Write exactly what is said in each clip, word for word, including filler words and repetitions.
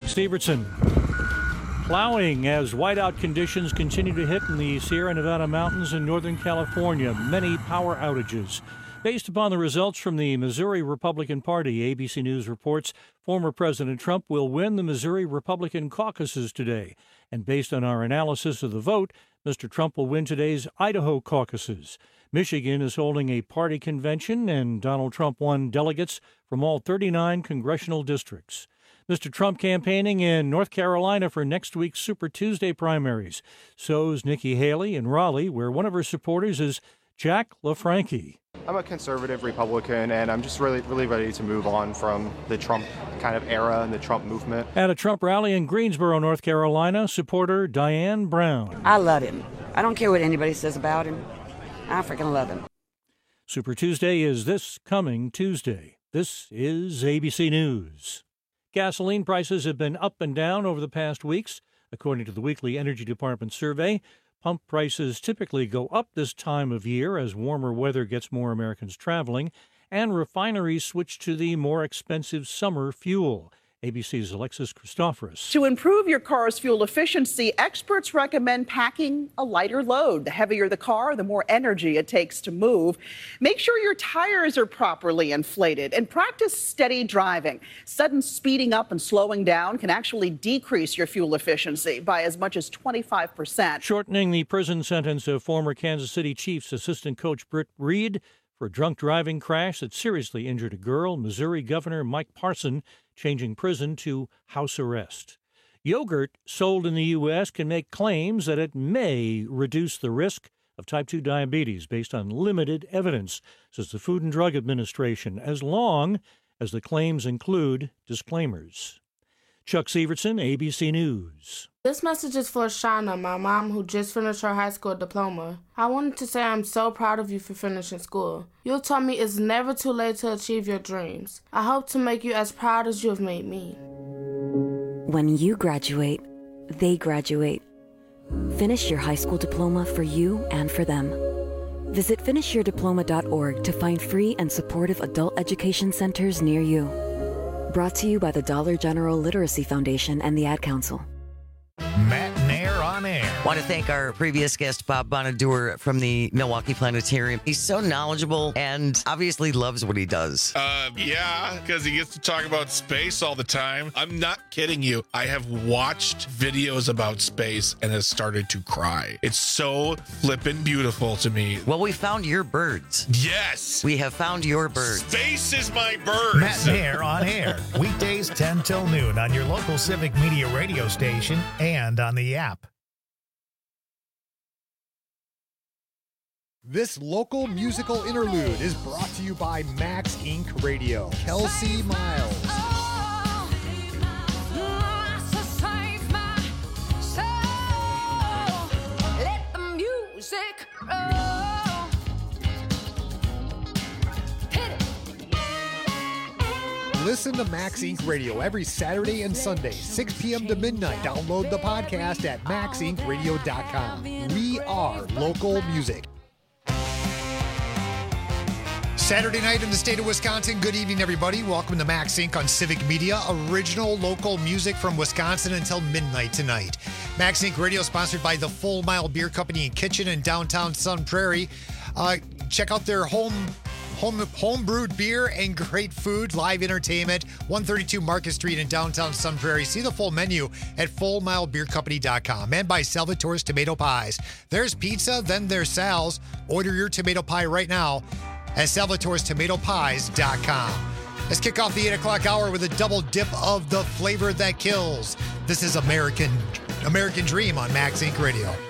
Stevertson. Plowing as whiteout conditions continue to hit in the Sierra Nevada mountains in Northern California. Many power outages. Based upon the results from the Missouri Republican Party, A B C News reports former President Trump will win the Missouri Republican caucuses today. And based on our analysis of the vote, Mister Trump will win today's Idaho caucuses. Michigan is holding a party convention, and Donald Trump won delegates from all thirty-nine congressional districts. Mister Trump campaigning in North Carolina for next week's Super Tuesday primaries. So's Nikki Haley in Raleigh, where one of her supporters is Jack LaFranchi. I'm a conservative Republican, and I'm just really, really ready to move on from the Trump kind of era and the Trump movement. At a Trump rally in Greensboro, North Carolina, supporter Diane Brown. I love him. I don't care what anybody says about him. I freaking love him. Super Tuesday is this coming Tuesday. This is A B C News. Gasoline prices have been up and down over the past weeks. According to the weekly Energy Department survey, pump prices typically go up this time of year as warmer weather gets more Americans traveling, and refineries switch to the more expensive summer fuel. A B C's Alexis Christoforous. To improve your car's fuel efficiency, experts recommend packing a lighter load. The heavier the car, the more energy it takes to move. Make sure your tires are properly inflated and practice steady driving. Sudden speeding up and slowing down can actually decrease your fuel efficiency by as much as twenty-five percent. Shortening the prison sentence of former Kansas City Chiefs assistant coach Britt Reed for a drunk driving crash that seriously injured a girl. Missouri Governor Mike Parson changing prison to house arrest. Yogurt sold in the U S can make claims that it may reduce the risk of type two diabetes based on limited evidence, says the Food and Drug Administration, as long as the claims include disclaimers. Chuck Severson, A B C News. This message is for Shauna, my mom, who just finished her high school diploma. I wanted to say I'm so proud of you for finishing school. You taught me it's never too late to achieve your dreams. I hope to make you as proud as you have made me. When you graduate, they graduate. Finish your high school diploma for you and for them. Visit finish your diploma dot org to find free and supportive adult education centers near you. Brought to you by the Dollar General Literacy Foundation and the Ad Council. Matt Nair on air. Want to thank our previous guest, Bob Bonadur from the Milwaukee Planetarium. He's so knowledgeable and obviously loves what he does. Uh, yeah, because he gets to talk about space all the time. I'm not kidding you. I have watched videos about space and have started to cry. It's so flippin' beautiful to me. Well, we found your birds. Yes. We have found your birds. Space is my birds. Matt Nair on air. Weekdays ten till noon on your local Civic Media radio station and on the app. This local musical interlude is brought to you by Max Incorporated. Radio. Kelsey Miles. Listen to Max Incorporated. Radio every Saturday and Sunday, six p.m. to midnight. Download the podcast at max inc radio dot com. We are local music. Saturday night in the state of Wisconsin. Good evening, everybody. Welcome to Max Incorporated on Civic Media. Original local music from Wisconsin until midnight tonight. Max Incorporated Radio sponsored by the Full Mile Beer Company and Kitchen in downtown Sun Prairie. Uh, check out their home Home, home brewed beer and great food, live entertainment, one thirty-two Market Street in downtown Sun Prairie. See the full menu at full mile beer company dot com. And by Salvatore's Tomato Pies. There's pizza, then there's Sal's. Order your tomato pie right now at salvatores tomato pies dot com. Let's kick off the eight o'clock hour with a double dip of the flavor that kills. This is American, American Dream on Max Incorporated. Radio.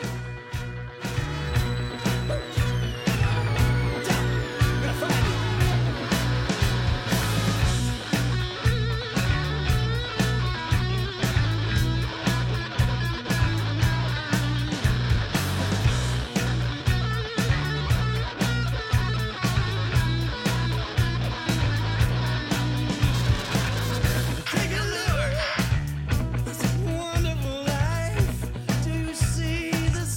Wonderful life. Do you see the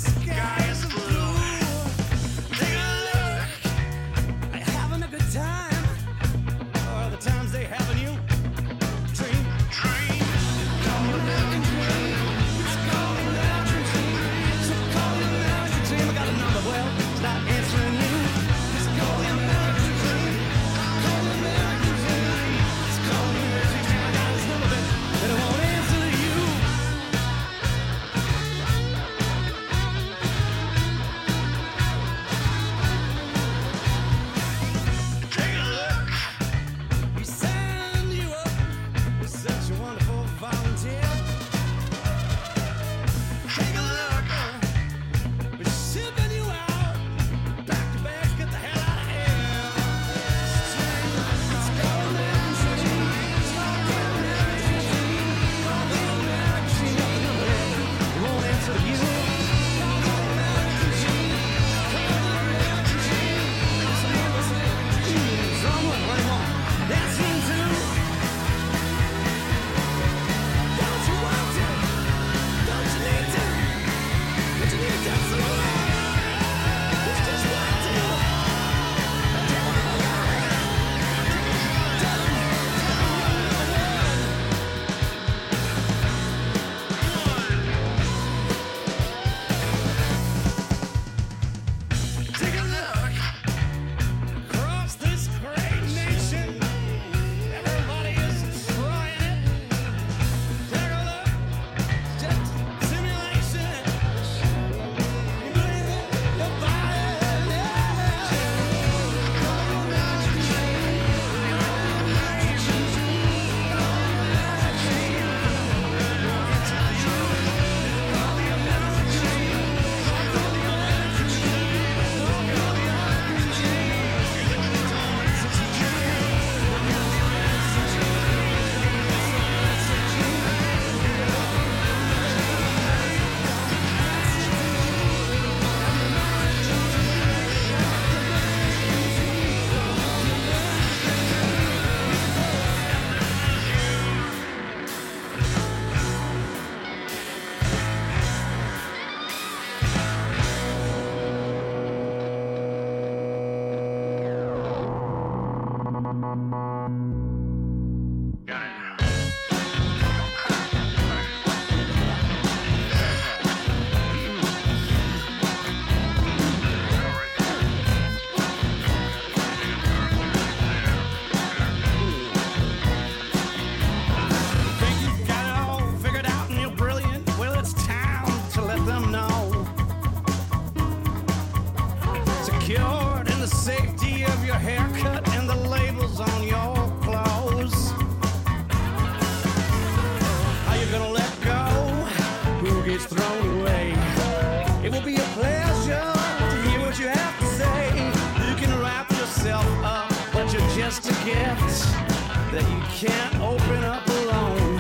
Just a gift that you can't open up alone.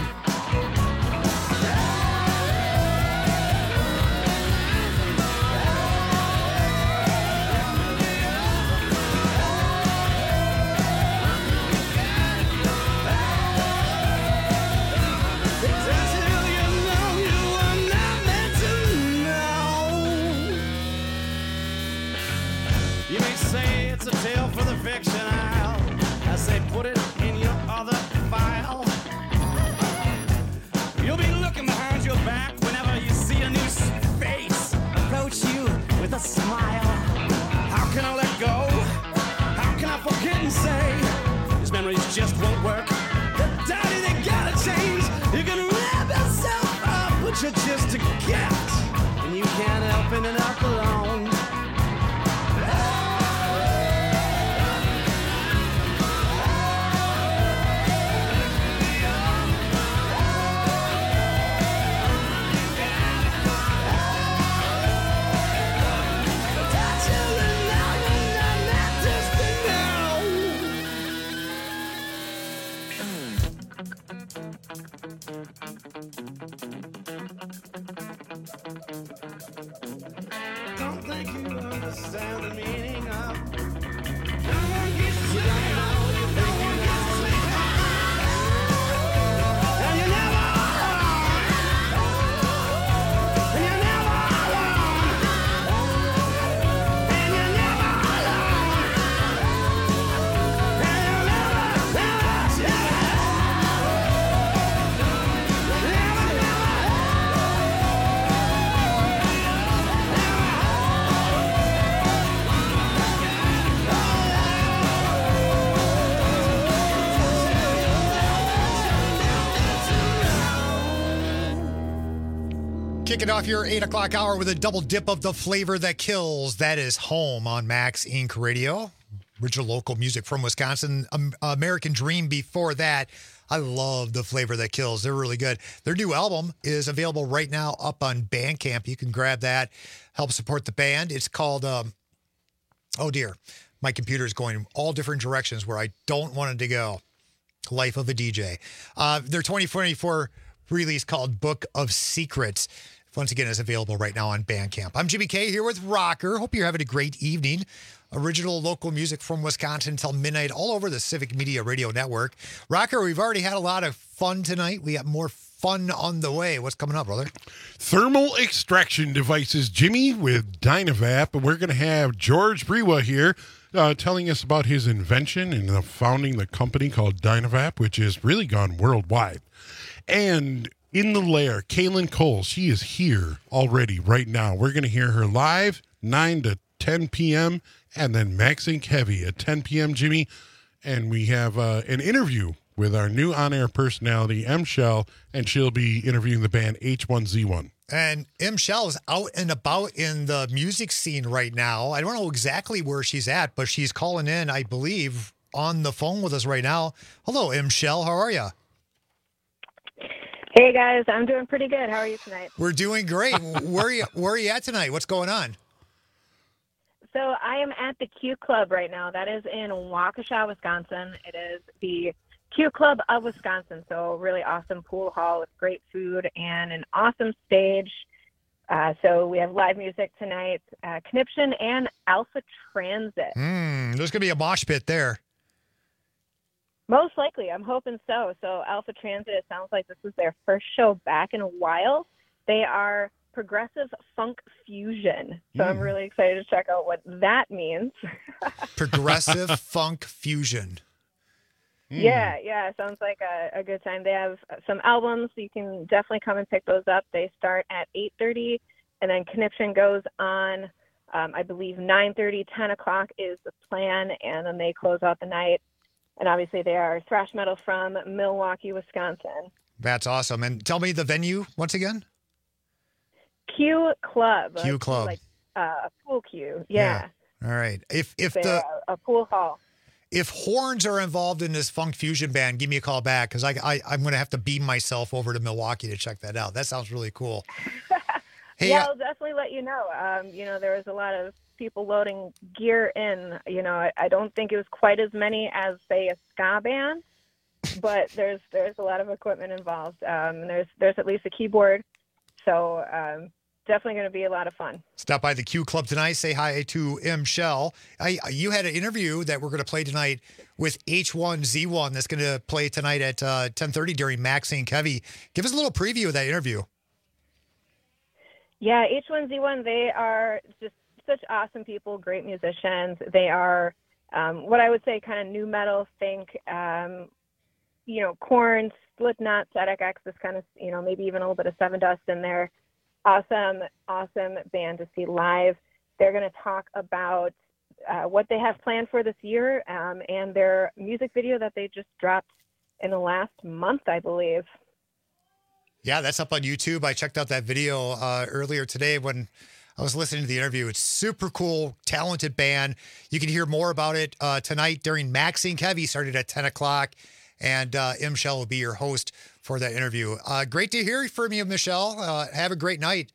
Until you know you are not meant to know. You may say it's a tale for the fiction aisle. I say put it in your other file. You'll be looking behind your back whenever you see a new face approach you with a smile. How can I let go? How can I forget and say these memories just won't work? The daddy, they gotta change. You can wrap yourself up, but you're just a gift, and you can't open it up alone. Don't think you understand the meaning of no one gets sleep. No one gets sleep. And you never alone. And you never alone. And you never alone. And you never, never, Kicking off your eight o'clock hour with a double dip of the flavor that kills. That is Home on Max Inc Radio. Original local music from Wisconsin. Um, American Dream before that. I love the flavor that kills. They're really good. Their new album is available right now up on Bandcamp. You can grab that, help support the band. It's called, um, oh dear, my computer is going all different directions where I don't want it to go. Life of a D J. Uh, their twenty twenty-four release called Book of Secrets. Once again, is available right now on Bandcamp. I'm Jimmy K here with Rocker. Hope you're having a great evening. Original local music from Wisconsin until midnight all over the Civic Media Radio Network. Rocker, we've already had a lot of fun tonight. We got more fun on the way. What's coming up, brother? Thermal extraction devices, Jimmy, with Dynavap. And we're going to have George Brewa here uh, telling us about his invention and uh, founding the company called Dynavap, which has really gone worldwide. And in the lair, Kaylin Cole, she is here already right now. We're going to hear her live, nine to ten p.m., and then Max Inc Heavy at ten p.m., Jimmy. And we have uh, an interview with our new on-air personality, M. Shell, and she'll be interviewing the band H one Z one. And M. Shell is out and about in the music scene right now. I don't know exactly where she's at, but she's calling in, I believe, on the phone with us right now. Hello, M. Shell. How are you? Hey guys, I'm doing pretty good. How are you tonight? We're doing great. Where are you? Where are you at tonight? What's going on? So I am at the Q Club right now. That is in Waukesha, Wisconsin. It is the Q Club of Wisconsin. So really awesome pool hall with great food and an awesome stage. Uh, so we have live music tonight, uh, Conniption and Alpha Transit. Mm, there's gonna be a mosh pit there. Most likely. I'm hoping so. So Alpha Transit, it sounds like this is their first show back in a while. They are progressive funk fusion. So mm. I'm really excited to check out what that means. Progressive funk fusion. Yeah, yeah, sounds like a, a good time. They have some albums, so you can definitely come and pick those up. They start at eight thirty, and then Conniption goes on, um, I believe, nine thirty, ten o'clock is the plan, and then they close out the night. And obviously they are thrash metal from Milwaukee, Wisconsin. That's awesome. And tell me the venue once again. Q Club. Q Club. Like uh, a pool cue, yeah. yeah. All right. If if They're the a, a pool hall. If horns are involved in this funk fusion band, give me a call back because I, I I'm going to have to beam myself over to Milwaukee to check that out. That sounds really cool. Hey, yeah, uh, I'll definitely let you know. Um, you know, there was a lot of people loading gear in. You know, I, I don't think it was quite as many as, say, a ska band, but there's there's a lot of equipment involved. Um, there's there's at least a keyboard, so um, definitely going to be a lot of fun. Stop by the Q Club tonight. Say hi to M. Shell. I, you had an interview that we're going to play tonight with H one Z one that's going to play tonight at uh, ten thirty during Max Saint Kevy. Give us a little preview of that interview. Yeah, H one Z one, they are just such awesome people, great musicians. They are um, what I would say kind of new metal, think, um, you know, Korn, Slipknot, Static X, this kind of, you know, maybe even a little bit of Seven Dust in there. Awesome, awesome band to see live. They're going to talk about uh, what they have planned for this year um, and their music video that they just dropped in the last month, I believe. Yeah, that's up on YouTube. I checked out that video uh, earlier today when I was listening to the interview. It's super cool, talented band. You can hear more about it uh, tonight during Max Saint Kevy, started at ten o'clock. And uh, M. Michelle will be your host for that interview. Uh, great to hear from you, Michelle. Uh, have a great night.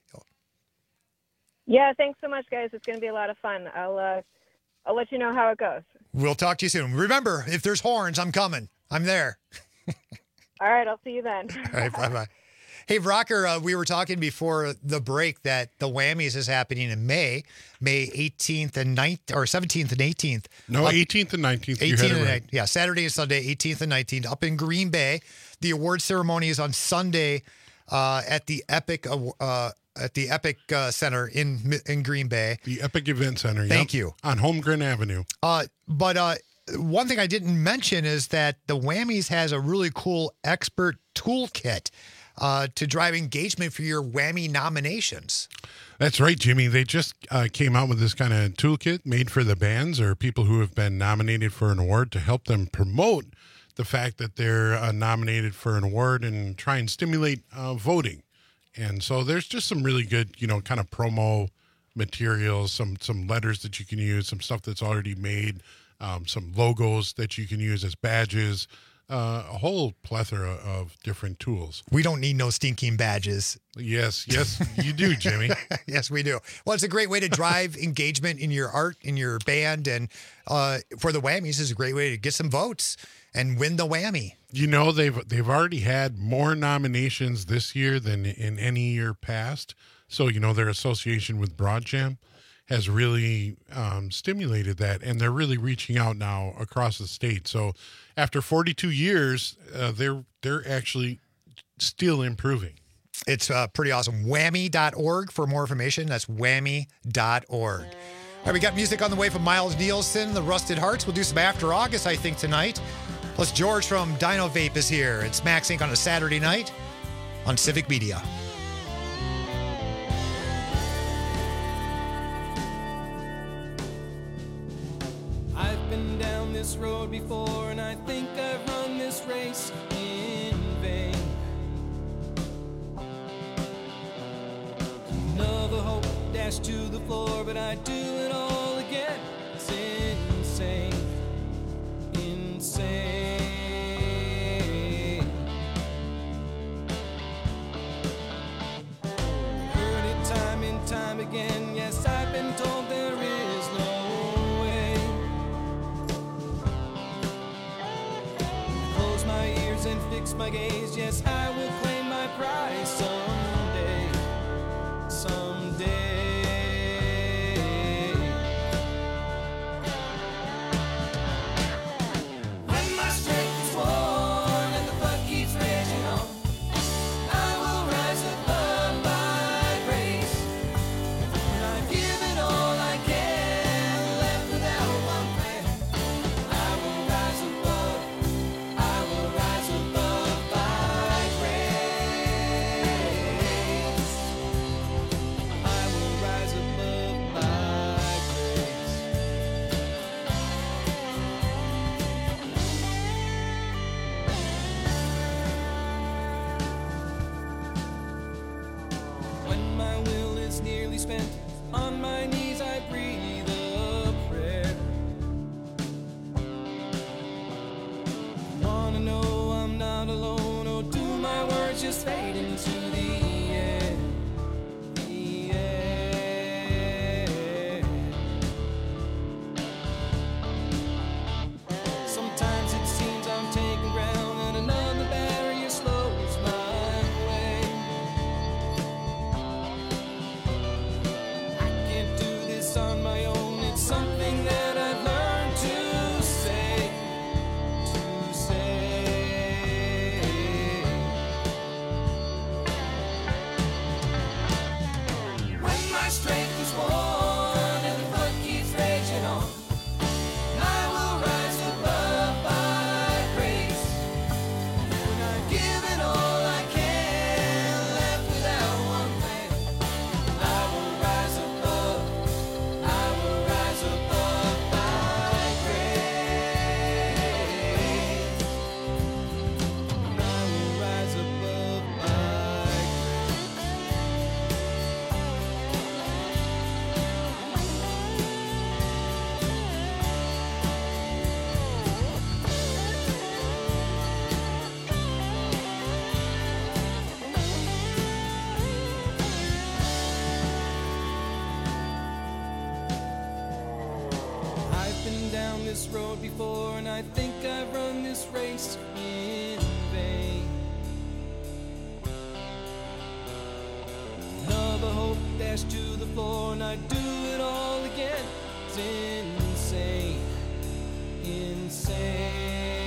Yeah, thanks so much, guys. It's going to be a lot of fun. I'll uh, I'll let you know how it goes. We'll talk to you soon. Remember, if there's horns, I'm coming. I'm there. All right, I'll see you then. All right, bye-bye. Hey, Rocker, uh, we were talking before the break that the Whammies is happening in May, May eighteenth and nineteenth, or seventeenth and eighteenth. No, uh, eighteenth and nineteenth. eighteenth You had it and right. nineteenth. Yeah, Saturday and Sunday, eighteenth and nineteenth, up in Green Bay. The award ceremony is on Sunday uh, at the Epic uh, at the Epic uh, Center in in Green Bay. The Epic Event Center. Yep. Thank you. On Holmgren Avenue. Uh, but uh, one thing I didn't mention is that the Whammies has a really cool expert toolkit uh, to drive engagement for your Whammy nominations. That's right, Jimmy. They just uh, came out with this kind of toolkit made for the bands or people who have been nominated for an award to help them promote the fact that they're uh, nominated for an award and try and stimulate uh, voting. And so there's just some really good, you know, kind of promo materials, some some letters that you can use, some stuff that's already made, um, some logos that you can use as badges, uh, a whole plethora of different tools. We don't need no stinking badges. Yes, yes, you do, Jimmy. Yes, we do. Well, it's a great way to drive engagement in your art, in your band, and uh, for the Whammies is a great way to get some votes and win the Whammy. You know, they've they've already had more nominations this year than in any year past. So, you know, their association with Broadjam has really um, stimulated that, and they're really reaching out now across the state. So after forty-two years, uh, they're they're actually still improving. It's uh, pretty awesome. whammy dot org for more information. That's whammy dot org. All right, we got music on the way from Miles Nielsen, the Rusted Hearts. We'll do some After August, I think, tonight. Plus, George from Dino Vape is here. It's Max Inc on a Saturday night on Civic Media. I've been down this road before, and I think I've run this race in vain. Another hope dashed to the floor, but I do it all again. It's insane, insane. Heard it time and time again. Yes, I've been told there is no way. Close my ears and fix my gaze. Yes, I will claim my prize someday, someday. When my strength is worn and the blood keeps raging on, I will rise above my race. When I've given all I can, left without one plan, I will rise above, When my will is nearly spent, on my knees I breathe a prayer. Wanna know I'm not alone, or do my words just fade into the air? The air. Sometimes it seems I'm taking ground and another barrier slows my way. I can't do this on my own, it's something that I've learned to say, to say. When my strength is worn and the flood keeps raging on, I will rise above by grace. When I've given all I can, left without one plan, I will rise above, I will rise above by grace. I will rise above by I've been down this road before, and I think I've run this race in vain. Another hope dashed to the floor, and I do it all again. It's insane, insane.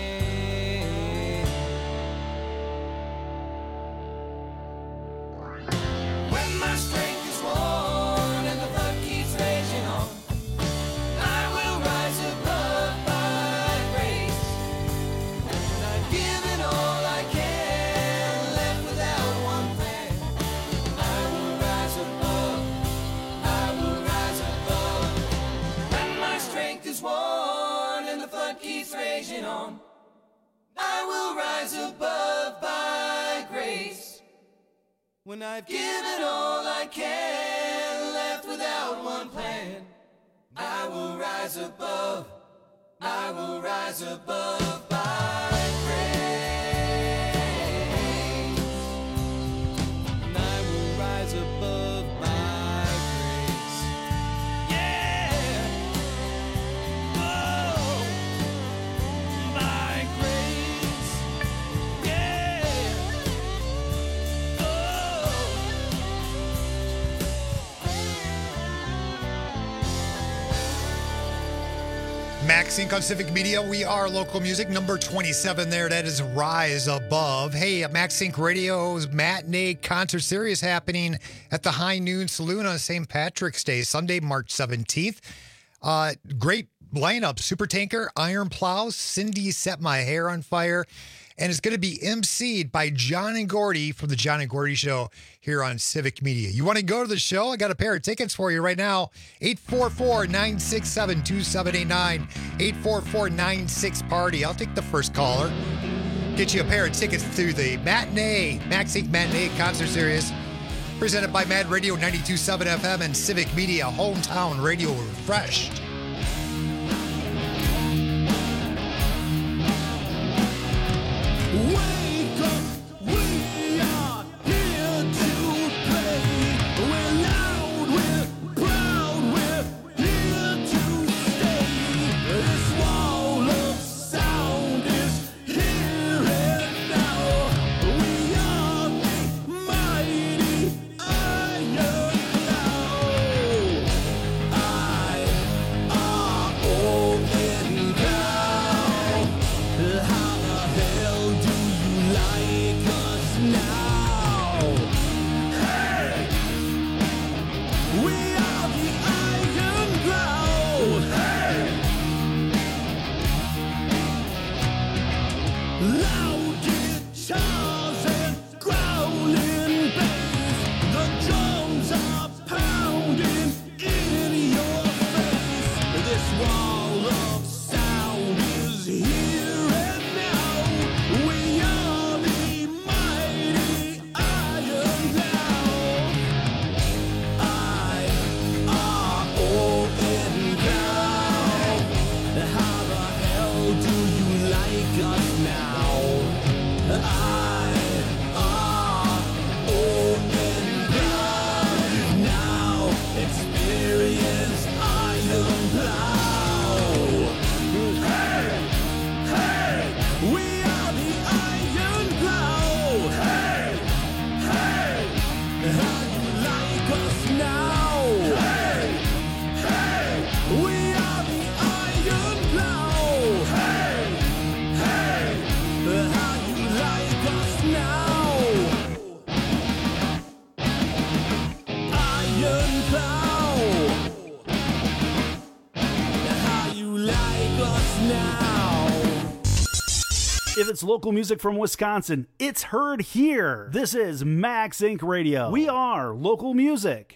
When my strength is worn and the flood keeps raging on, I will rise above by grace. When I've given all I can, left without one plan, I will rise above, I will rise above. When my strength is worn and the flood keeps raging on, I will rise above by grace. When I've given all I can, left without one plan, I will rise above, I will rise above by grace. And I will rise above by grace. Yeah. Whoa. By grace. Yeah. Max Inc on Civic Media. We are local music. Number twenty-seven there. That is Rise Above. Hey, Max Inc Radio's matinee concert series happening at the High Noon Saloon on Saint Patrick's Day, Sunday, March seventeenth. Uh, great lineup. Super Tanker, Iron Plow, Cindy Set My Hair on Fire. And it's going to be emceed by John and Gordy from the John and Gordy Show here on Civic Media. You want to go to the show? I got a pair of tickets for you right now. eight four four, nine six seven, two seven eight nine. eight four four, nine six party. I'll take the first caller. Get you a pair of tickets through the matinee, Max Inc Matinee Concert Series. Presented by Mad Radio ninety-two point seven F M and Civic Media, hometown radio refreshed. Wake up, we are here to play. We're loud, we're proud, we're here to stay. This wall of sound is here and now. We are the mighty Iron Cloud. I, If it's local music from Wisconsin, it's heard here. This is Max Inc Radio. We are local music.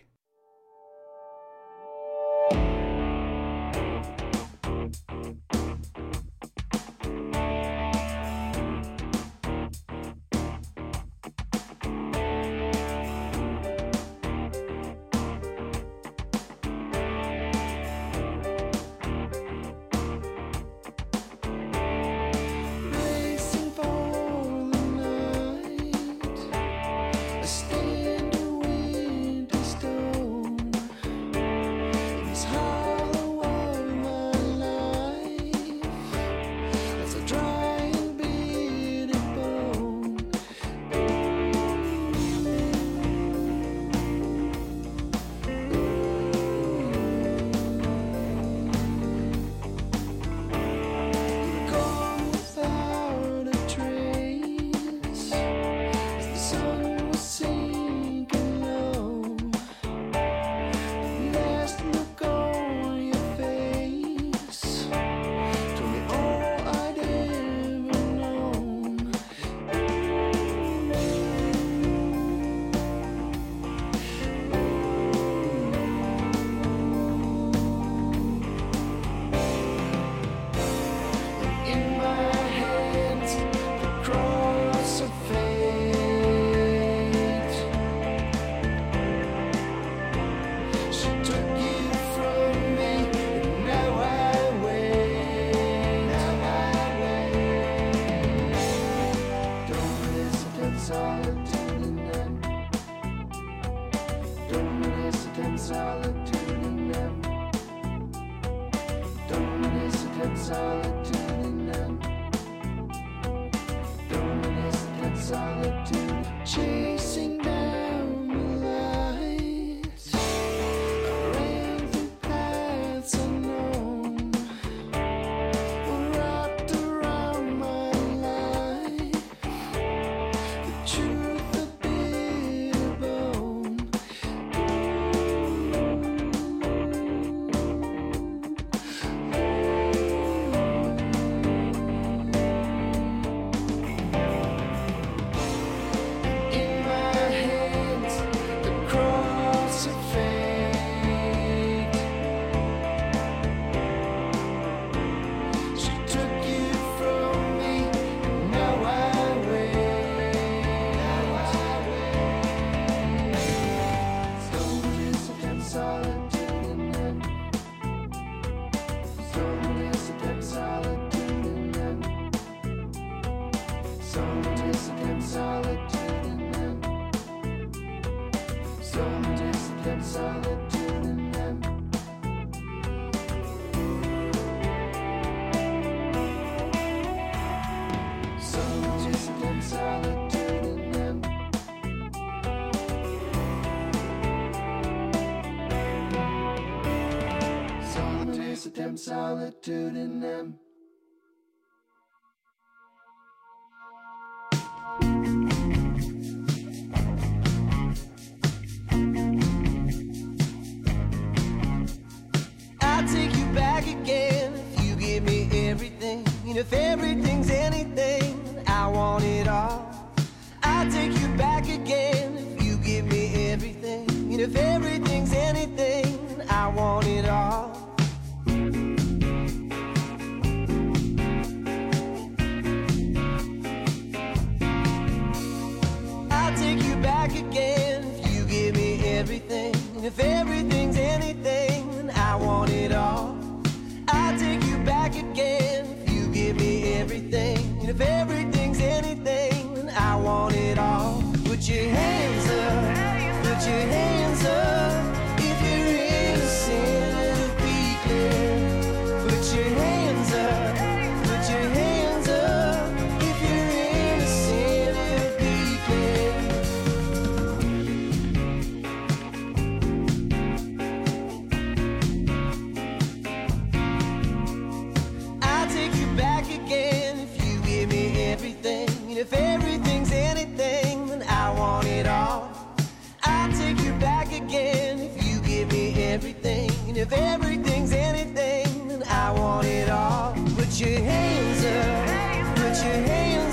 Solitude in them. I'll take you back again if you give me everything. And if everything's anything, I want it all. I'll take you back again if you give me everything. And if everything's anything, I want it all. Again, if you give me everything, and if everything's anything, I want it all. I'll take you back again, if you give me everything, and if everything's anything, I want it all. Put your hands up, put your hands up, if you're innocent, it'll be clear. Put your hands up, put your hands up, if you're innocent, it'll be clear. If everything's anything, then I want it all. I'll take you back again if you give me everything. And if everything's anything, then I want it all. Put your hands up, put your hands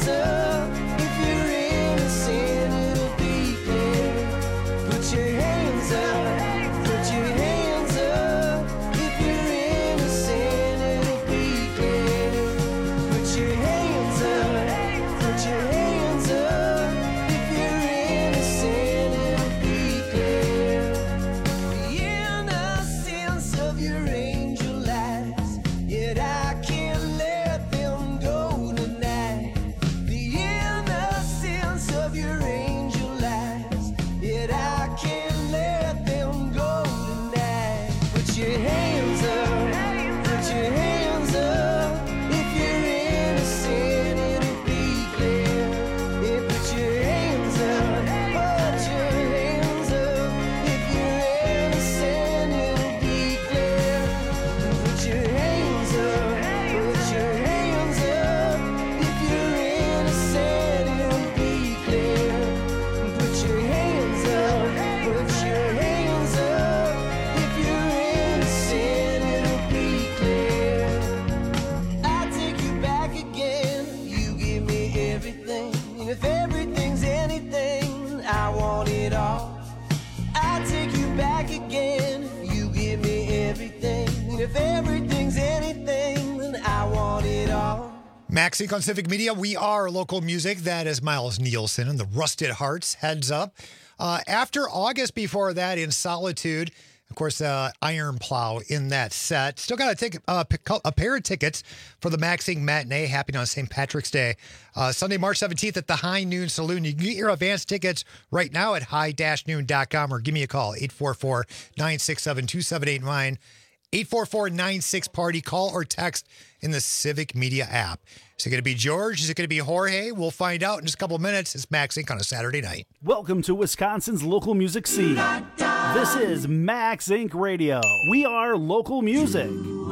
Max Inc on Civic Media. We are local music. That is Miles Nielsen and the Rusted Hearts. Heads up. Uh, after August, before that, in Solitude. Of course, uh, Iron Plow in that set. Still got a, ticket, uh, pick, a pair of tickets for the Max Inc matinee happening on Saint Patrick's Day. Uh, Sunday, March seventeenth at the High Noon Saloon. You can get your advance tickets right now at high dash noon dot com or give me a call, eight four four, nine six seven, two seven eight nine. eight four four, nine six, party. Call or text in the Civic Media app. Is it going to be George? Is it going to be Jorge? We'll find out in just a couple of minutes. It's Max Inc on a Saturday night. Welcome to Wisconsin's local music scene. This is Max Inc Radio. We are local music.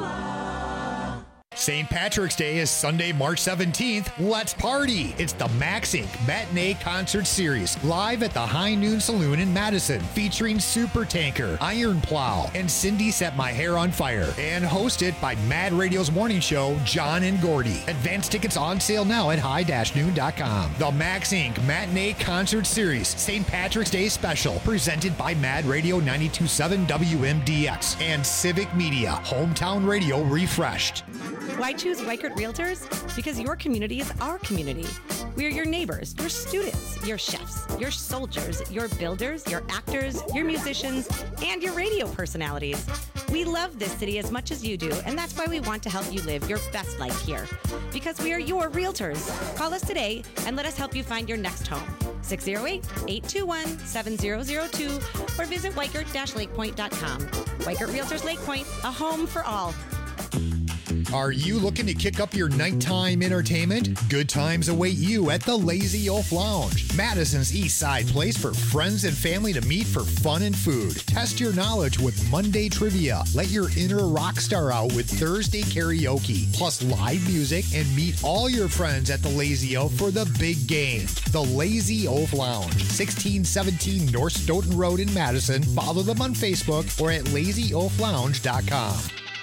Saint Patrick's Day is Sunday, March seventeenth. Let's party. It's the Max Inc Matinee Concert Series, live at the High Noon Saloon in Madison, featuring Super Tanker, Iron Plow, and Cindy Set My Hair on Fire, and hosted by Mad Radio's morning show, John and Gordy. Advance tickets on sale now at high dash noon dot com. The Max Inc Matinee Concert Series, Saint Patrick's Day Special, presented by Mad Radio ninety-two point seven W M D X and Civic Media, hometown radio refreshed. Why choose Weichert Realtors? Because your community is our community. We are your neighbors, your students, your chefs, your soldiers, your builders, your actors, your musicians, and your radio personalities. We love this city as much as you do, and that's why we want to help you live your best life here. Because we are your realtors. Call us today and let us help you find your next home. six oh eight, eight two one, seven oh oh two or visit weichert dash lake point dot com. Weichert Realtors Lake Point, a home for all. Are you looking to kick up your nighttime entertainment? Good times await you at the Lazy Oaf Lounge, Madison's East Side place for friends and family to meet for fun and food. Test your knowledge with Monday trivia. Let your inner rock star out with Thursday karaoke, plus live music, and meet all your friends at the Lazy Oaf for the big game. The Lazy Oaf Lounge, sixteen seventeen North Stoughton Road in Madison. Follow them on Facebook or at lazy oaf lounge dot com.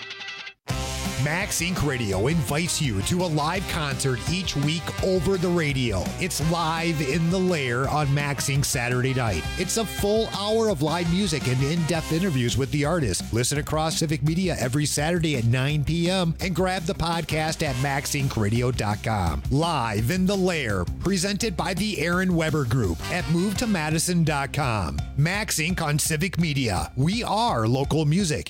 Max Inc Radio invites you to a live concert each week over the radio. It's Live in the Lair on Max Inc Saturday night. It's a full hour of live music and in-depth interviews with the artist. Listen across Civic Media every Saturday at nine p.m. and grab the podcast at max inc radio dot com. Live in the Lair, presented by the Aaron Weber Group at move to madison dot com. Max Inc on Civic Media. We are local music.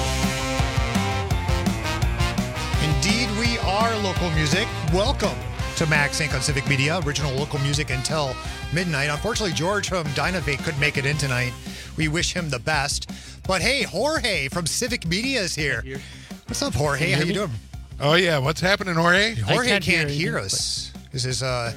Indeed, we are local music. Welcome to Max Inc on Civic Media, original local music until midnight. Unfortunately, George from Dynavate couldn't make it in tonight. We wish him the best. But hey, Jorge from Civic Media is here. What's up, Jorge? How you doing? Oh, yeah. What's happening, Jorge? Jorge can't can't, hear hear us. This is, uh...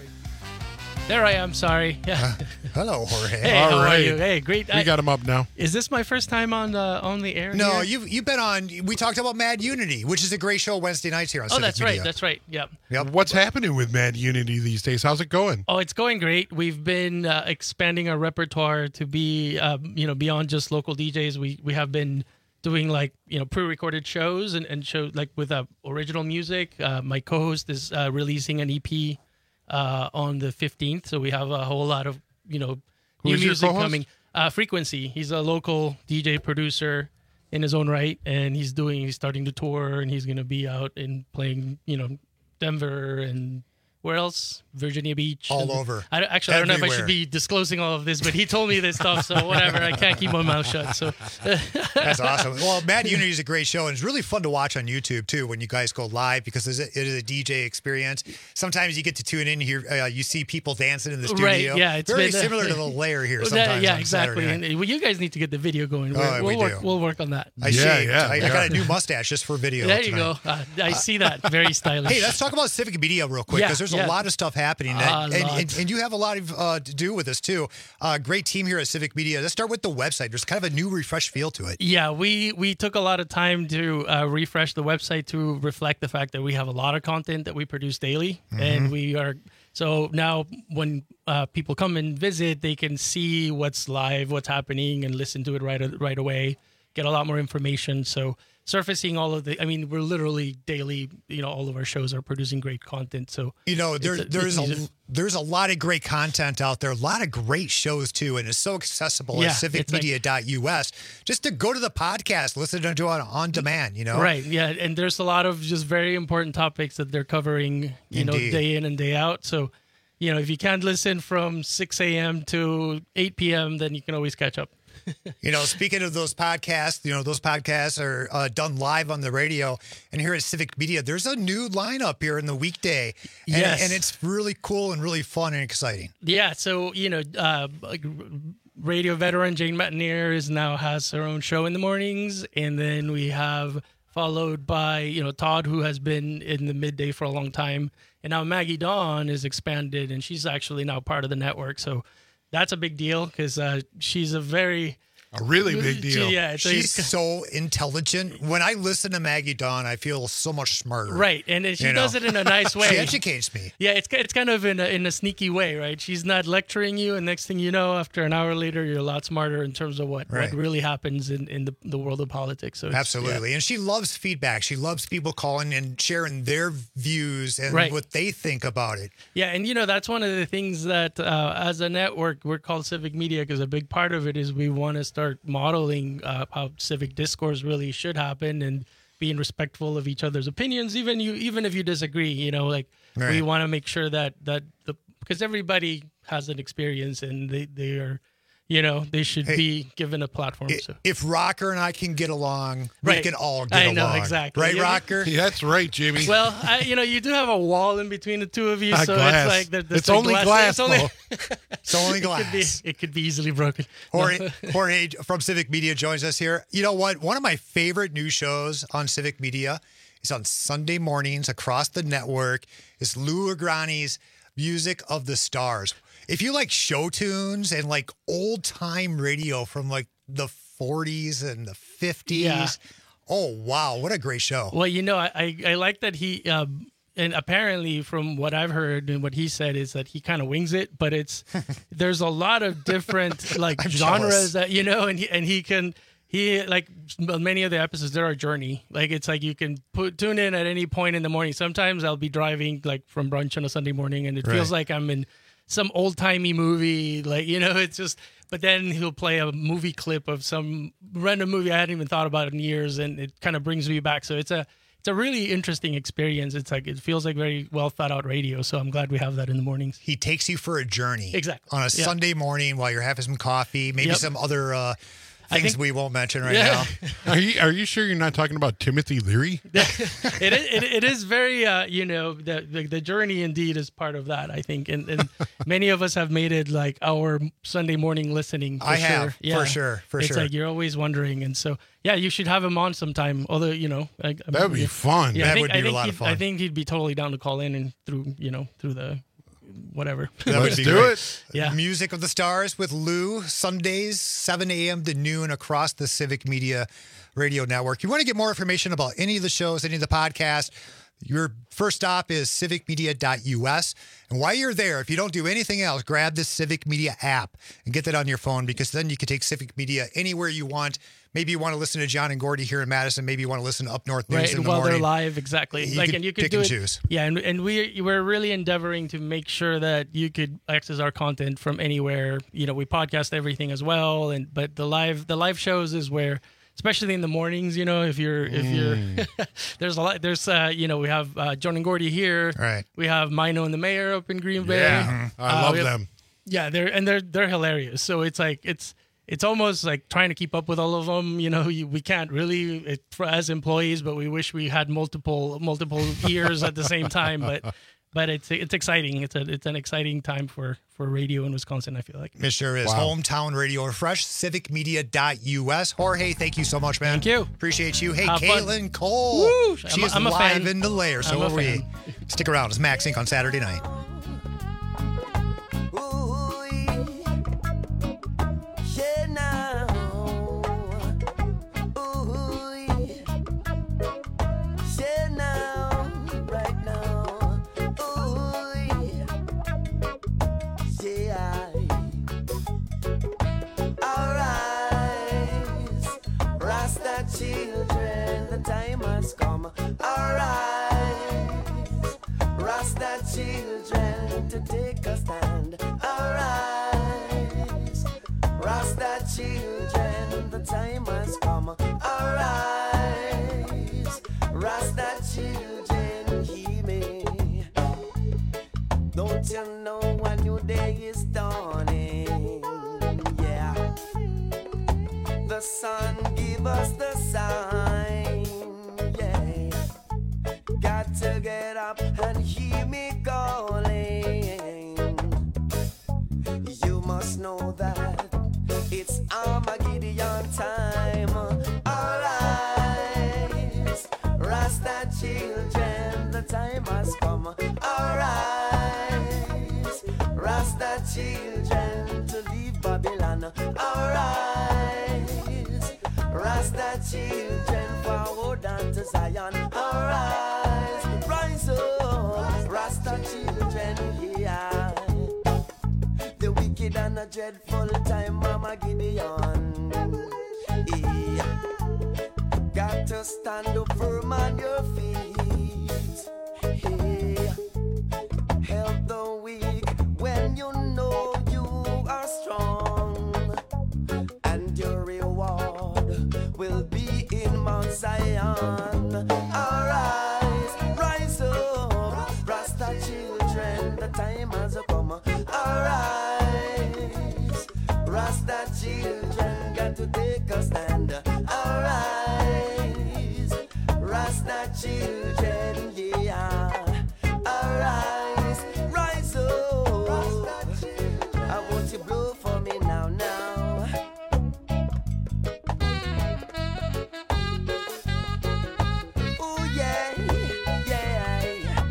There I am, sorry. Yeah. Uh, hello, Jorge. Hey, All how right. are you? Hey, great. We I- got him up now. Is this my first time on the on the air? No, here? you've, you've been on... We talked about Mad Unity, which is a great show Wednesday nights here on Oh, Civic that's Media. right. That's right. Yep. Yep. What's happening with Mad Unity these days? How's it going? Oh, it's going great. We've been uh, expanding our repertoire to be, um, you know, beyond just local D Js. We we have been doing like you know pre-recorded shows and and shows like with uh, original music. Uh, my co-host is uh, releasing an E P uh, on the fifteenth, so we have a whole lot of you know new Who's your music co-host? coming. Uh, Frequency. He's a local D J producer in his own right, and he's doing he's starting to tour, and he's going to be out and playing you know Denver and where else? Virginia Beach. All and- over. I, actually, I don't know if I Everywhere. should be disclosing all of this, but he told me this stuff, so whatever. I can't keep my mouth shut. So That's awesome. Well, Mad Unity is a great show, and it's really fun to watch on YouTube too when you guys go live because it's a, it is a D J experience. Sometimes you get to tune in here, uh, you see people dancing in the studio. Right, yeah, it's very been, uh, similar to the Lair here. Well, Sometimes, that- yeah, on exactly. Saturday night. And, well, you guys need to get the video going. We're, Oh, we'll we work. do. We'll work on that. I Yeah, shaved. yeah, I, yeah. I got a new mustache just for video. There you tonight. go. Uh, I see that. Very stylish. Hey, let's talk about Civic Media real quick Yeah, because there's yeah. a lot of stuff happening, A and, and, lot. and, and you have a lot of, uh, to do with this too. Uh, great team here at Civic Media. Let's start with the website. There's kind of a new, refreshed feel to it. Yeah, we we took a lot of time to uh, refresh the website to reflect the fact that we have a lot of content that we produce daily, Mm-hmm. and we are so now when uh, people come and visit, they can see what's live, what's happening, and listen to it right right away. Get a lot more information. So surfacing all of the. I mean, we're literally daily. You know, all of our shows are producing great content. So You know, there, it's a- there's it's a there's a lot of great content out there, a lot of great shows too, and it's so accessible Yeah, at civic media dot U S. Just to go to the podcast, listen to it on on demand. You know, Right. Yeah. And there's a lot of just very important topics that they're covering, you know, Indeed. day in and day out. So, you know, if you can't listen from six a.m. to eight p.m., then you can always catch up. You know, speaking of those podcasts, you know, those podcasts are uh, done live on the radio. And here at Civic Media, there's a new lineup here in the weekday. And, Yes. and it's really cool and really fun and exciting. Yeah. So, you know, uh, like radio veteran Jane Matineer is now has her own show in the mornings. And then we have followed by, you know, Todd, who has been in the midday for a long time. And now Maggie Dawn is expanded and she's actually now part of the network. So that's a big deal because uh, she's a very... A really big deal. Yeah, it's She's a, so intelligent. When I listen to Maggie Dawn, I feel so much smarter. right, and then she You know? does it in a nice way. She educates me. Yeah, it's it's kind of in a, in a sneaky way, right? She's not lecturing you, and next thing you know, after an hour later, you're a lot smarter in terms of what, Right. what really happens in, in the, the world of politics. So it's, Absolutely. yeah. And she loves feedback. She loves people calling and sharing their views and Right. what they think about it. Yeah, and you know that's one of the things that uh, as a network we're called Civic Media because a big part of it is we want to start modeling uh, how civic discourse really should happen and being respectful of each other's opinions, even you even if you disagree. You know, like we Right. want to make sure that that the because everybody has an experience and they they are. You know, they should Hey, be given a platform. So. If Rocker and I can get along, we Right. can all get I along. know, exactly. Right, Yeah. Rocker? Yeah, that's right, Jimmy. Well, I, you know, you do have a wall in between the two of you, Ah, so glass. it's like the, the It's the only glass, It's only, though. It's only It could, be, glass. it could be easily broken. Jorge, No. Jorge from Civic Media joins us here. You know what? One of my favorite news shows on Civic Media is on Sunday mornings across the network. Is Lou Agrani's Music of the Stars. If you like show tunes and like old time radio from like the forties and the fifties, Yeah. oh wow, what a great show! Well, you know, I, I, I like that he, um, and apparently from what I've heard and what he said is that he kind of wings it, but it's, there's a lot of different like I'm genres jealous. that, you know, and he, and he can, he like many of the episodes, they're a journey. Like it's like you can put tune in at any point in the morning. Sometimes I'll be driving like from brunch on a Sunday morning and it feels Right. like I'm in some old timey movie, like, you know, it's just, but then he'll play a movie clip of some random movie I hadn't even thought about in years. And it kind of brings me back. So it's a, it's a really interesting experience. It's like, it feels like very well thought out radio. So I'm glad we have that in the mornings. He takes you for a journey. Exactly. On a Yeah. Sunday morning while you're having some coffee, maybe Yep. some other uh, I things think- we won't mention right Yeah. now. Are you are you sure you're not talking about Timothy Leary? it, is, it, it is very, uh, you know, the, the the journey indeed is part of that, I think. And, and many of us have made it like our Sunday morning listening. For I sure. have, for Yeah. sure, for it's sure. like you're always wondering. And so, yeah, you should have him on sometime. Although, you know, I, I That'd be yeah. fun. Yeah, I That think, would be I a think lot of he'd- fun. I think he'd be totally down to call in and through, you know, through the whatever. That would Let's be do great. it. Yeah. Music of the Stars with Lou, Sundays, seven a.m. to noon across the Civic Media Radio Network. If you want to get more information about any of the shows, any of the podcasts, your first stop is civic media dot U S. And while you're there, if you don't do anything else, grab the Civic Media app and get that on your phone because then you can take Civic Media anywhere you want. Maybe you want to listen to John and Gordy here in Madison. Maybe you want to listen to Up North News Right, in the while morning. they're live, exactly. You like, could and you could pick do and it. choose. Yeah, and and we we're really endeavoring to make sure that you could access our content from anywhere. You know, we podcast everything as well, and but the live the live shows is where, especially in the mornings. You know, if you're if Mm. you're there's a lot. There's uh you know we have uh, John and Gordy here. Right. We have Mino and the Mayor up in Green Bay. Yeah, I Uh, love we have- them. Yeah, they're and they're they're hilarious. So it's like it's it's almost like trying to keep up with all of them. You know, you, we can't really it, for, as employees, but we wish we had multiple multiple ears at the same time. But but it's it's exciting. It's a it's an exciting time for for radio in Wisconsin, I feel like. It sure is. Wow. Hometown Radio Refresh, civic media dot U S. Jorge, thank you so much, man. Thank you. Appreciate you. Hey, Have fun. Caitlin Cole. Woo! She I'm a- is I'm a live fan. in the layer, so I'm a are we. fan. Stick around. It's Max Inc on Saturday night. Yeah, now. Ooh, yeah, now, right now. Ooh, yeah. Arise, Rasta children, the has come. Arise, Rasta children, to take a stand. Arise, Rasta children, the time has come. Arise, Rasta children, hear me. Don't you know a new day is dawning? Yeah. The sun give us the sign. Yeah. Got to get up and hear me calling. You must know that it's Armageddon time. Arise, Rasta children, the time has come. Arise, Rasta children, to leave Babylon. Arise, Rasta children, forward unto Zion. Arise, rise up, Rasta children, yeah. The wicked and a dreadful time, Mama Gideon. Yeah. Got to stand up firm on your feet. Yeah. Help the weak when you know you are strong. And your reward will be in Mount Zion. Arise, rise up, Rasta children, the time has come. Arise, Rasta children, got to take a stand. Arise, Rasta children, yeah. Arise, rise up. I want you to blow for me now, now. Oh yeah, yeah.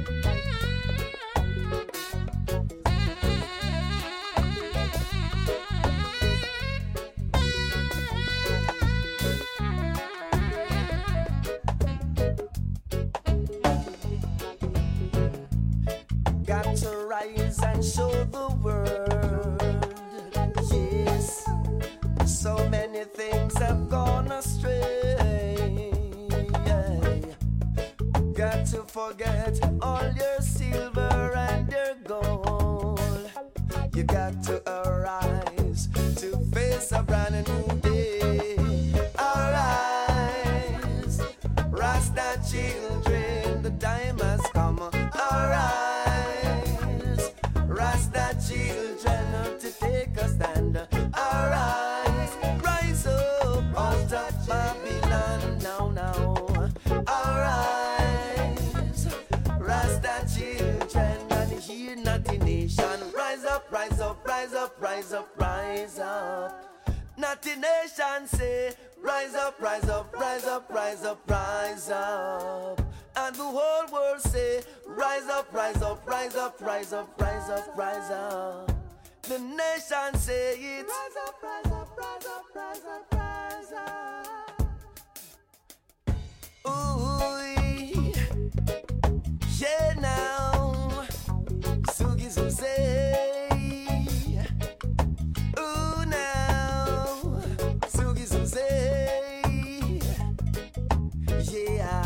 Got to rise and show the world. Yes, so many things have gone astray. Got to forget all your silver and your gold. You got to arise to face a brand new day. Arise, Rasta children, the time has come. Arise, Rasta children, to take a stand. Arise, rise up out of Babylon now, now. Arise, Rasta children, and hear not the nation. Rise up, rise up, rise up, rise up, rise up. Not the nation say, rise up, rise up, rise up, rise up, rise up. And the whole world say, rise up, rise up, rise up, rise up, rise up, rise up. The nation say it. Rise up, rise up, rise up, rise up, rise up. Ooh, yeah now. Sugi say. Ooh now. Sugi say. Yeah.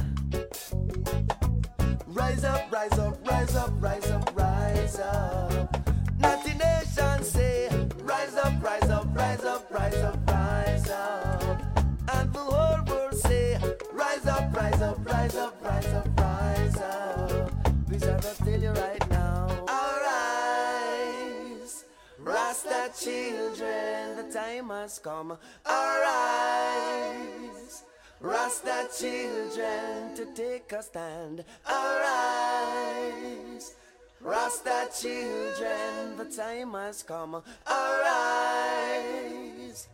Rise up, rise up, rise up, rise up, rise up. Not the nation say, rise up, rise up, rise up, rise up, rise up. And the whole world say, rise up, rise up, rise up, rise up, rise up. We shall not tell you right now. Arise, Rasta children, the time has come. Arise, Rasta children, to take a stand. Arise, Rasta children, the time has come. Arise.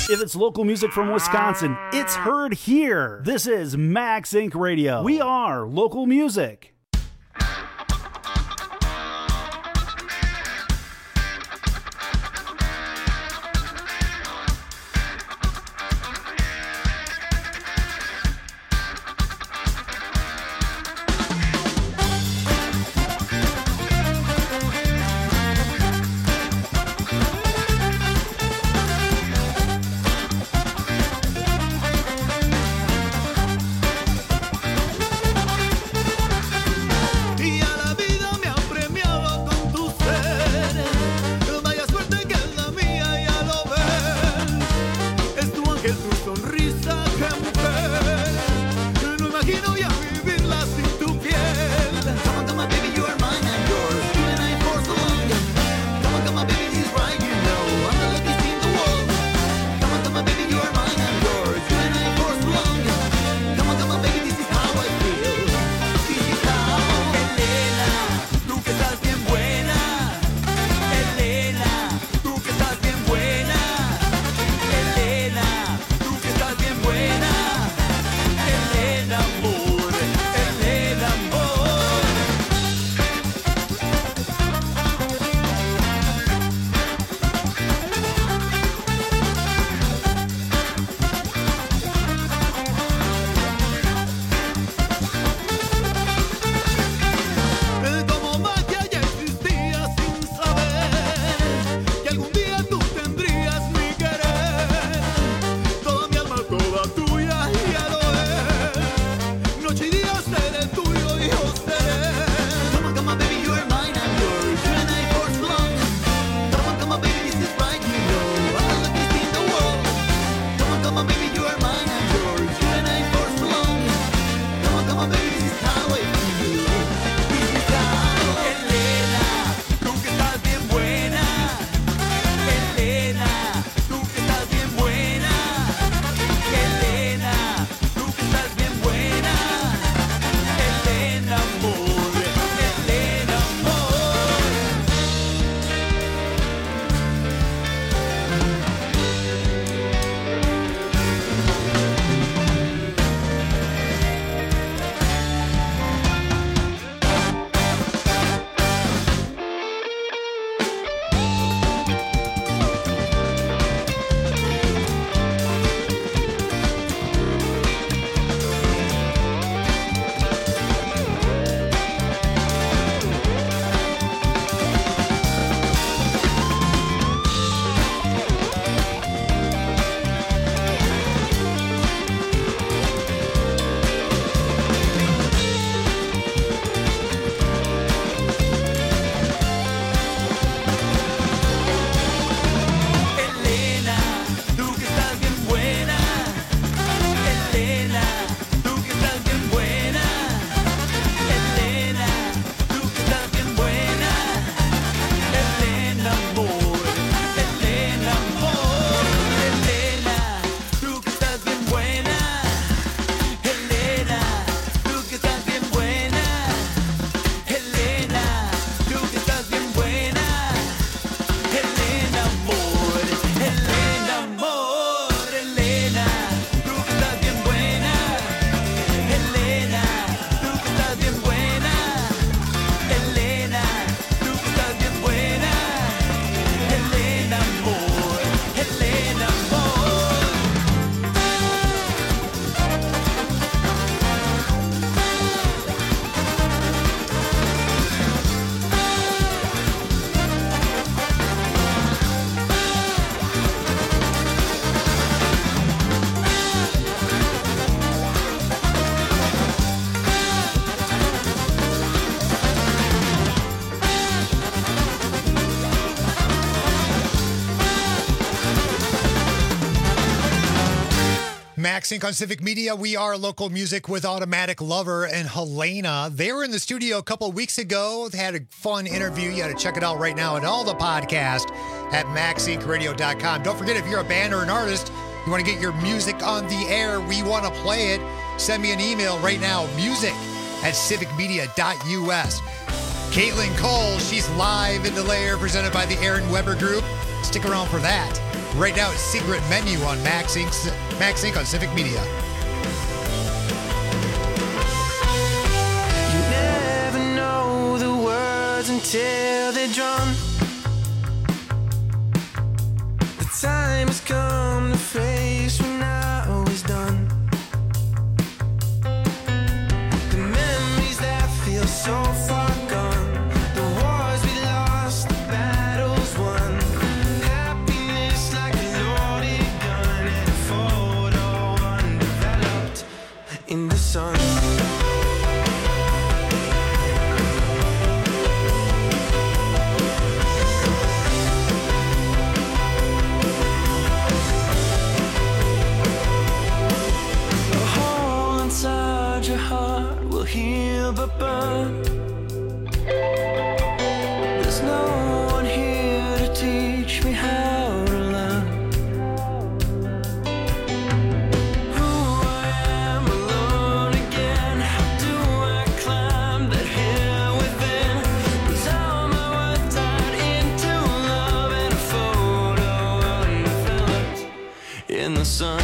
If it's local music from Wisconsin, it's heard here. This is Max Inc Radio. We are local music. Max Inc on Civic Media. We are local music with Automatic Lover and Helena. They were in the studio a couple of weeks ago. They had a fun interview. You got to check it out right now and all the podcast at max inc radio dot com. Don't forget, if you're a band or an artist, you want to get your music on the air, we want to play it, send me an email right now, music at civic media dot u s. Caitlin Cole, she's live in the lair, presented by the Aaron Weber Group. Stick around for that. Right now, it's Secret Menu on Max Incorporated. Max Incorporated on Civic Media. You never know the words until they're drawn. The time has come to face when now is done. The memories that feel so far gone, the wars we lost, the battles won. Happiness like a loaded gun and a photo undeveloped in the sun. Your heart will heal but burn. There's no one here to teach me how to learn who I am alone again. How do I climb that hill within? Was all my worth tied into love and a photo undeveloped in the sun?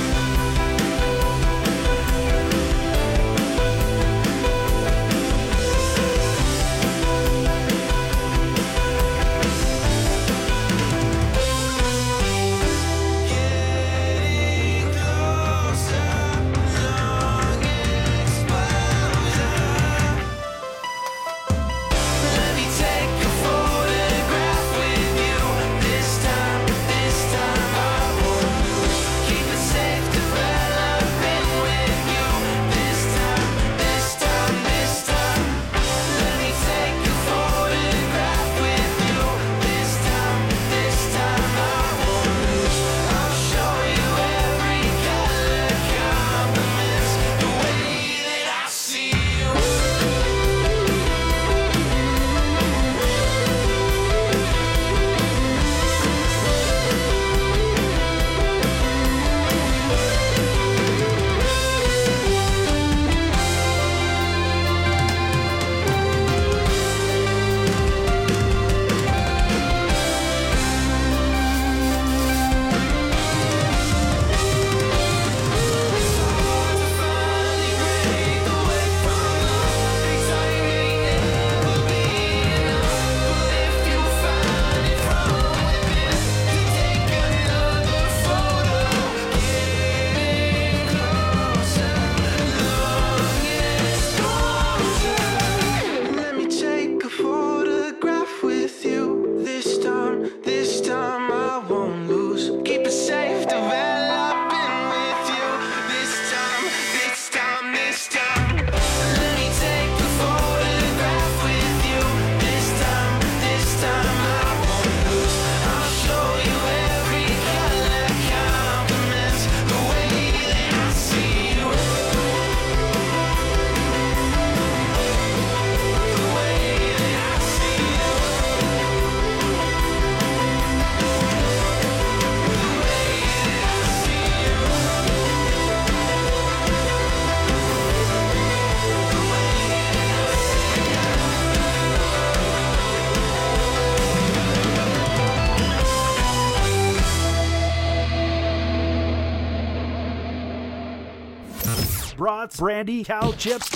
Brats, brandy, cow chips,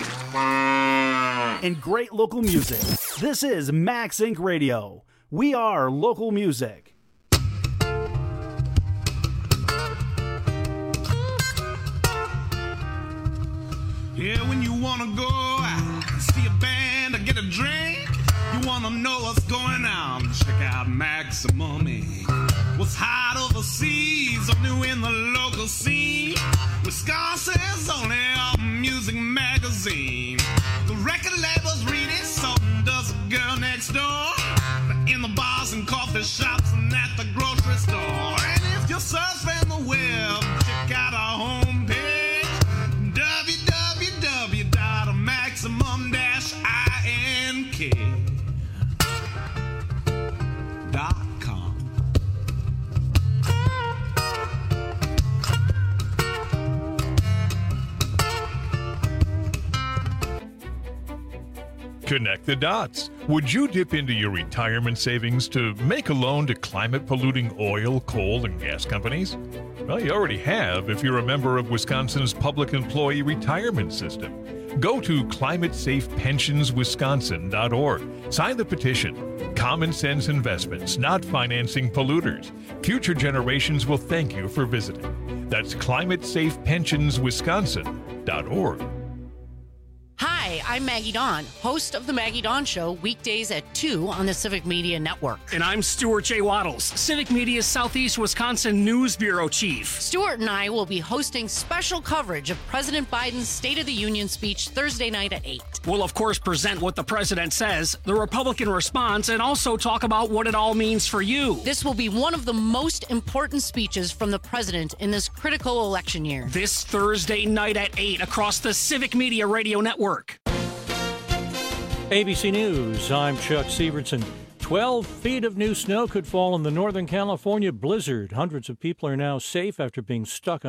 and great local music. This is Max Incorporated. Radio. We are local music. Yeah, when you wanna go out, see a band or get a drink, you wanna know what's going on, check out Maximum Incorporated. What's hot overseas or new in the local scene, Wisconsin's only music magazine. The record labels read it, so does the girl next door. In the bars and coffee shops and at the grocery store. And if you're surfing the web, check out our homepage, w w w dot maximum dash ink dot com. Connect the dots. Would you dip into your retirement savings to make a loan to climate-polluting oil, coal, and gas companies? Well, you already have if you're a member of Wisconsin's public employee retirement system. Go to climate safe pensions wisconsin dot org. Sign the petition. Common sense investments, not financing polluters. Future generations will thank you for visiting. That's climate safe pensions wisconsin dot org. Hi, I'm Maggie Dawn, host of The Maggie Dawn Show, weekdays at two on the Civic Media Network. And I'm Stuart J. Waddles, Civic Media's Southeast Wisconsin News Bureau Chief. Stuart and I will be hosting special coverage of President Biden's State of the Union speech Thursday night at eight. We'll, of course, present what the president says, the Republican response, and also talk about what it all means for you. This will be one of the most important speeches from the president in this critical election year. This Thursday night at eight across the Civic Media Radio Network. A B C News, I'm Chuck Severson. twelve feet of new snow could fall in the Northern California blizzard. Hundreds of people are now safe after being stuck